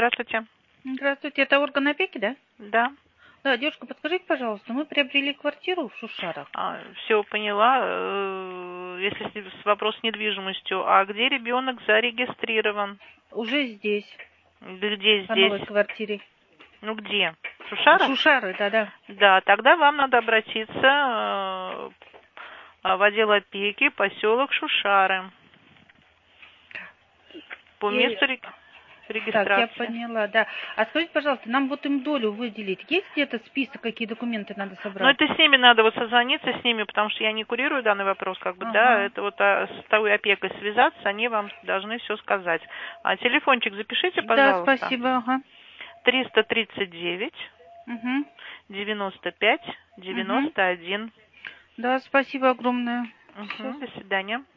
здравствуйте. Здравствуйте, это орган опеки, да? Да. Да, девушка, подскажите, пожалуйста, мы приобрели квартиру в Шушарах. Все поняла. Если вопрос с недвижимостью, а где ребенок зарегистрирован? Уже здесь, Да где по здесь? новой квартире. Ну где? В Шушарах? Шушары, да. Да, тогда вам надо обратиться в отдел опеки, поселок Шушары. По месту регистрации. Так, я поняла, да. А скажите, пожалуйста, нам вот им долю выделить. Есть где-то список, какие документы надо собрать? Ну, это с ними надо вот созвониться с ними, потому что я не курирую данный вопрос, Ага. да, это вот с той опекой связаться, они вам должны все сказать. А телефончик запишите, пожалуйста. Да, спасибо, ага. 339 Угу. 95 91. Да, спасибо огромное. До свидания.